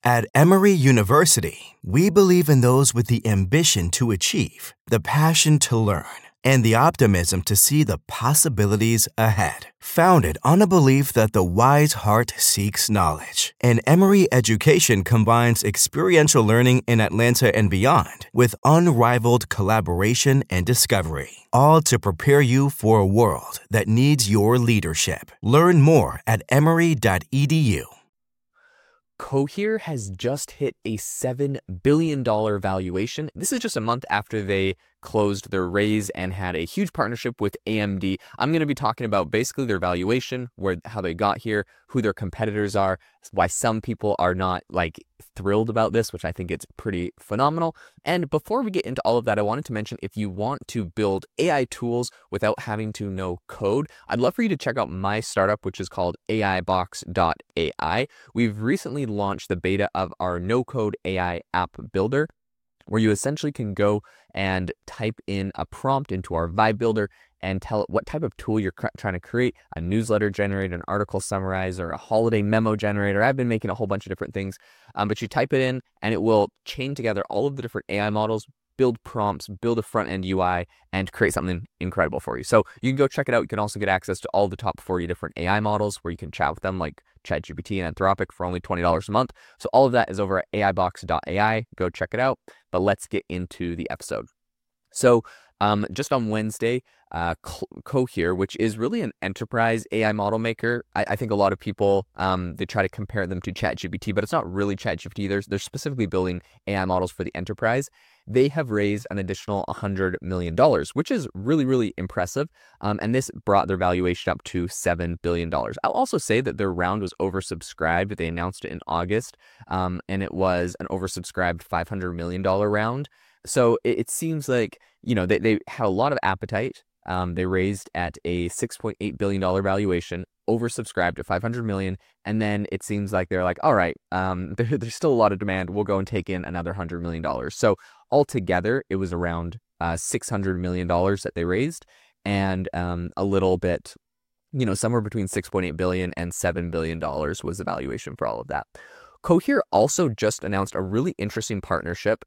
At Emory University, we believe in those with the ambition to achieve, the passion to learn, and the optimism to see the possibilities ahead. Founded on a belief that the wise heart seeks knowledge, and Emory education combines experiential learning in Atlanta and beyond with unrivaled collaboration and discovery, all to prepare you for a world that needs your leadership. Learn more at emory.edu. Cohere has just hit a $7 billion valuation. This is just a month after they closed their raise and had a huge partnership with AMD. I'm going to be talking about basically their valuation, how they got here, who their competitors are, why some people are not thrilled about this, which I think it's pretty phenomenal. And before we get into all of that, I wanted to mention if you want to build AI tools without having to know code, I'd love for you to check out my startup, which is called AIbox.ai. We've recently launched the beta of our no-code AI app builder, where you essentially can go and type in a prompt into our Vibe Builder and tell it what type of tool you're trying to create, a newsletter generator, an article summarizer, a holiday memo generator. I've been making a whole bunch of different things, but you type it in and it will chain together all of the different AI models, build prompts, build a front-end UI, and create something incredible for you. So you can go check it out. You can also get access to all the top 40 different AI models where you can chat with them, like ChatGPT and Anthropic, for only $20 a month. So all of that is over at AIbox.ai. Go check it out. But let's get into the episode. So just on Wednesday, Cohere, which is really an enterprise AI model maker. I think a lot of people, they try to compare them to ChatGPT, but it's not really ChatGPT. They're specifically building AI models for the enterprise. They have raised an additional $100 million, which is really, really impressive. And this brought their valuation up to $7 billion. I'll also say that their round was oversubscribed. They announced it in August, and it was an oversubscribed $500 million round. So it seems like, they had a lot of appetite. They raised at a $6.8 billion valuation, oversubscribed at $500 million. And then it seems like they're like, all right, there's still a lot of demand. We'll go and take in another $100 million. So altogether, it was around $600 million that they raised, and a little bit, somewhere between $6.8 billion and $7 billion was the valuation for all of that. Cohere also just announced a really interesting partnership.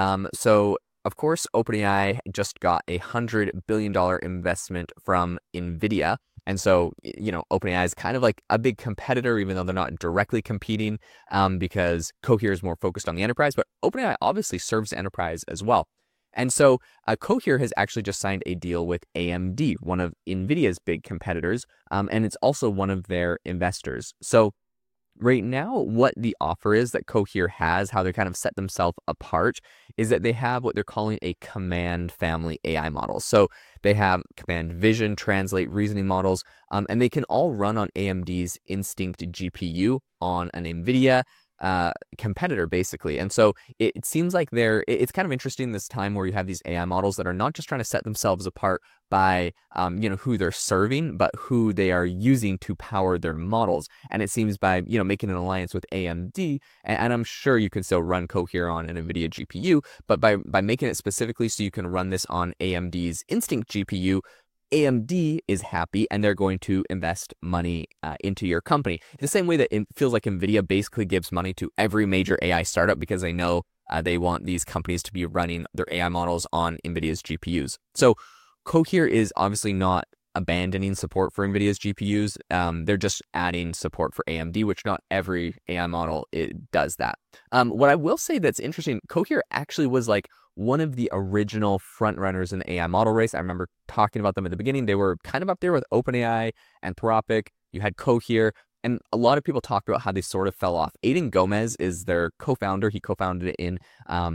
So of course, OpenAI just got a $100 billion investment from NVIDIA. And so, OpenAI is kind of like a big competitor, even though they're not directly competing, because Cohere is more focused on the enterprise, but OpenAI obviously serves the enterprise as well. And so Cohere has actually just signed a deal with AMD, one of NVIDIA's big competitors, and it's also one of their investors. So right now, what the offer is that Cohere has, how they kind of set themselves apart, is that they have what they're calling a command family AI model. So they have command vision, translate, reasoning models, and they can all run on AMD's Instinct GPU on an NVIDIA competitor, basically. And so it seems like it's kind of interesting this time where you have these AI models that are not just trying to set themselves apart by who they're serving, but who they are using to power their models. And it seems by making an alliance with AMD, and I'm sure you can still run Cohere on an NVIDIA GPU, but by making it specifically so you can run this on AMD's Instinct GPU, AMD is happy and they're going to invest money into your company. The same way that it feels like NVIDIA basically gives money to every major AI startup because they know they want these companies to be running their AI models on NVIDIA's GPUs. So Cohere is obviously not abandoning support for NVIDIA's GPUs. They're just adding support for AMD, which not every AI model does that. What I will say that's interesting, Cohere actually was like one of the original front runners in the AI model race. I remember talking about them at the beginning. They were kind of up there with OpenAI, Anthropic. You had Cohere, and a lot of people talked about how they sort of fell off. Aidan Gomez is their co-founder. He co-founded it in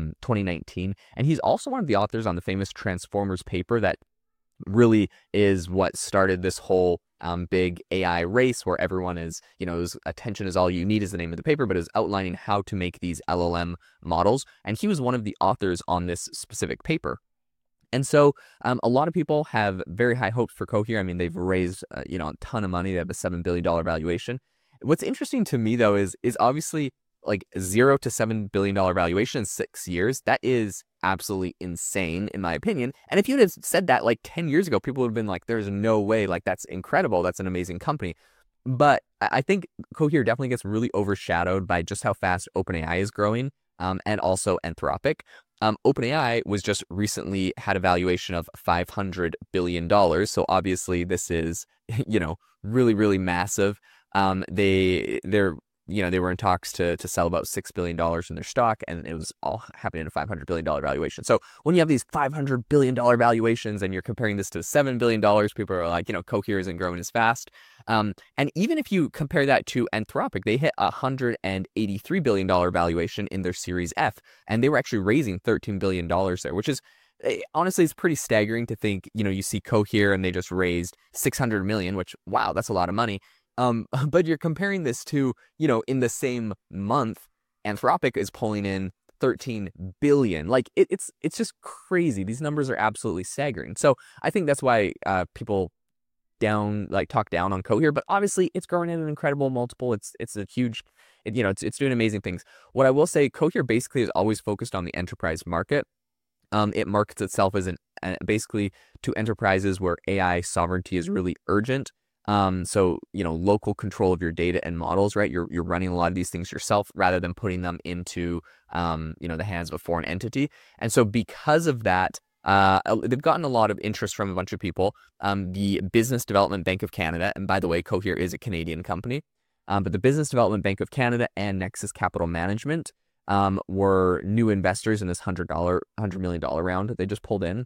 2019, and he's also one of the authors on the famous Transformers paper that really is what started this whole big AI race where everyone is, attention is all you need is the name of the paper, but is outlining how to make these LLM models. And he was one of the authors on this specific paper. And so a lot of people have very high hopes for Cohere. I mean, they've raised, a ton of money. They have a $7 billion valuation. What's interesting to me, though, is obviously like $0 to $7 billion valuation in 6 years. That is absolutely insane, in my opinion. And if you had said that like 10 years ago, people would have been like, there's no way, like that's incredible. That's an amazing company. But I think Cohere definitely gets really overshadowed by just how fast OpenAI is growing, and also Anthropic. OpenAI was just recently had a valuation of $500 billion. So obviously this is, really, really massive. They were in talks to sell about $6 billion in their stock, and it was all happening at a $500 billion valuation. So when you have these $500 billion valuations and you're comparing this to $7 billion, people are like, Cohere isn't growing as fast. And even if you compare that to Anthropic, they hit a $183 billion valuation in their Series F, and they were actually raising $13 billion there, which is, honestly, it's pretty staggering to think, you see Cohere and they just raised 600 million, which, wow, that's a lot of money. But you're comparing this to, in the same month, Anthropic is pulling in 13 billion. Like it's just crazy. These numbers are absolutely staggering. So I think that's why people talk down on Cohere, but obviously it's growing at an incredible multiple. It's a huge, it's doing amazing things. What I will say, Cohere basically is always focused on the enterprise market. It markets itself as basically to enterprises where AI sovereignty is really urgent. So, local control of your data and models, right? You're running a lot of these things yourself rather than putting them into, the hands of a foreign entity. And so because of that, they've gotten a lot of interest from a bunch of people. The Business Development Bank of Canada, and by the way, Cohere is a Canadian company, but the Business Development Bank of Canada and Nexus Capital Management were new investors in this $100 million round that they just pulled in.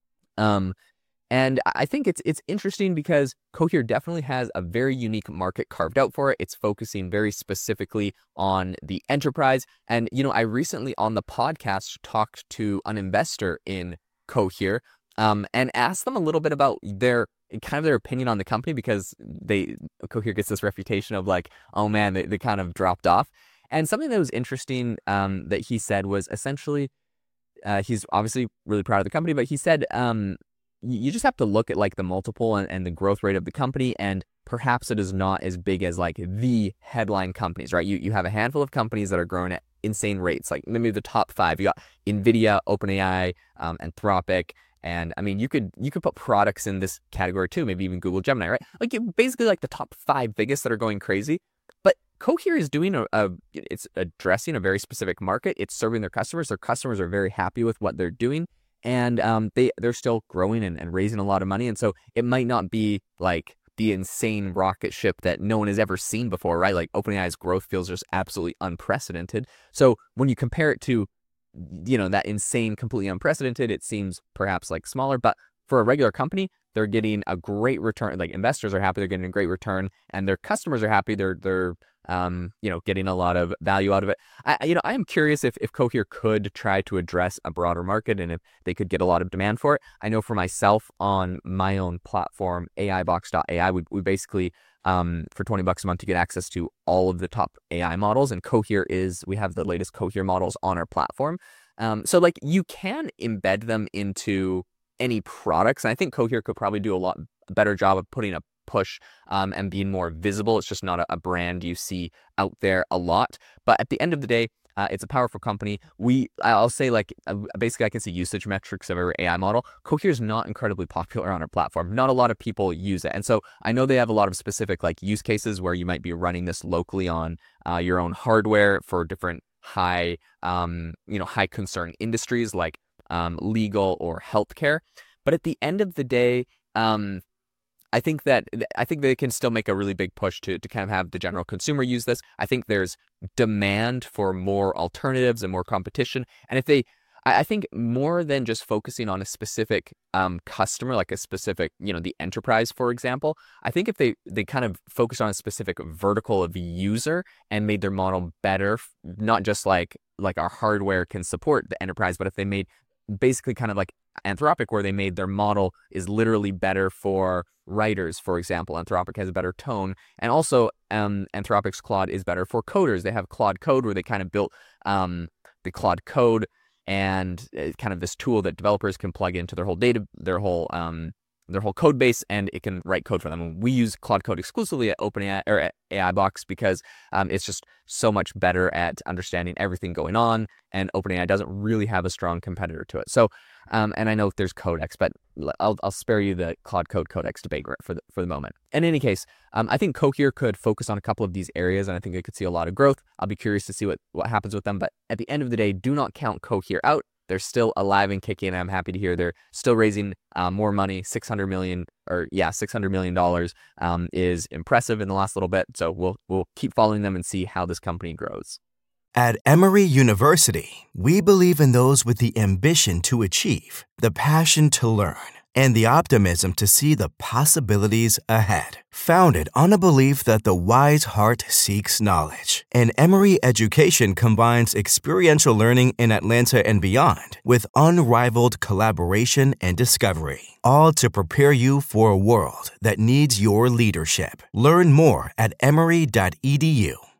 And I think it's interesting because Cohere definitely has a very unique market carved out for it. It's focusing very specifically on the enterprise. And, I recently on the podcast talked to an investor in Cohere and asked them a little bit about their opinion on the company, because Cohere gets this reputation of like, oh man, they kind of dropped off. And something that was interesting that he said was essentially, he's obviously really proud of the company, but he said, you just have to look at like the multiple and the growth rate of the company, and perhaps it is not as big as like the headline companies, right? You have a handful of companies that are growing at insane rates, like maybe the top 5. You got NVIDIA, OpenAI, Anthropic, and I mean you could put products in this category too, maybe even Google Gemini, right? Like basically like the top 5 biggest that are going crazy. But Cohere is doing it's addressing a very specific market. It's serving their customers. Their customers are very happy with what they're doing. And they're still growing and raising a lot of money. And so it might not be like the insane rocket ship that no one has ever seen before, right? Like OpenAI's growth feels just absolutely unprecedented. So when you compare it to, that insane, completely unprecedented, it seems perhaps like smaller. But for a regular company, they're getting a great return. Like investors are happy, they're getting a great return, and their customers are happy. They're getting a lot of value out of it. I am curious if Cohere could try to address a broader market and if they could get a lot of demand for it. I know for myself on my own platform, AIbox.ai, we basically, for $20 a month, you get access to all of the top AI models, and we have the latest Cohere models on our platform. So like you can embed them into any products. And I think Cohere could probably do a lot better job of putting a push and being more visible. It's just not a brand you see out there a lot. But at the end of the day, it's a powerful company. I'll say basically I can see usage metrics of every AI model. Cohere is not incredibly popular on our platform. Not a lot of people use it. And so I know they have a lot of specific like use cases where you might be running this locally on your own hardware for different high concern industries like legal or healthcare. But at the end of the day, I think they can still make a really big push to kind of have the general consumer use this. I think there's demand for more alternatives and more competition. And I think more than just focusing on a specific customer, like a specific, the enterprise, for example, I think if they kind of focused on a specific vertical of user and made their model better, not just like our hardware can support the enterprise, but if they made basically kind of like Anthropic, where they made their model is literally better for writers, for example. Anthropic has a better tone, and also Anthropic's Claude is better for coders. They have Claude Code, where they kind of built the Claude Code and kind of this tool that developers can plug into their whole their whole code base, and it can write code for them. We use Claude Code exclusively at OpenAI or at AI Box because it's just so much better at understanding everything going on, and OpenAI doesn't really have a strong competitor to it. So, and I know there's Codex, but I'll spare you the Claude Code Codex debate for the moment. In any case, I think Cohere could focus on a couple of these areas, and I think it could see a lot of growth. I'll be curious to see what happens with them, but at the end of the day, do not count Cohere out. They're still alive and kicking, and I'm happy to hear they're still raising more money. $600 million is impressive in the last little bit. So we'll keep following them and see how this company grows. At Emory University, we believe in those with the ambition to achieve, the passion to learn, and the optimism to see the possibilities ahead. Founded on a belief that the wise heart seeks knowledge, and Emory Education combines experiential learning in Atlanta and beyond with unrivaled collaboration and discovery, all to prepare you for a world that needs your leadership. Learn more at emory.edu.